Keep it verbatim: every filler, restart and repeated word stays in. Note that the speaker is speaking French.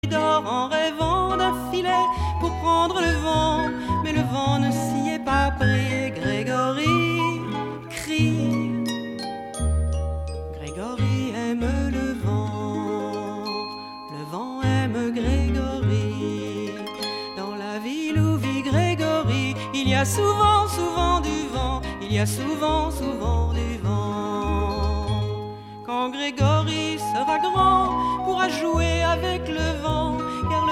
dort en rêvant d'un filet pour prendre le vent, mais le vent ne s'y est pas pris et Grégory crie. Grégory aime le vent, le vent aime Grégory. Dans la ville où vit Grégory, il y a souvent, souvent du vent, il y a souvent, souvent du vent. Quand Grégory sera grand, pourra jouer avec le vent,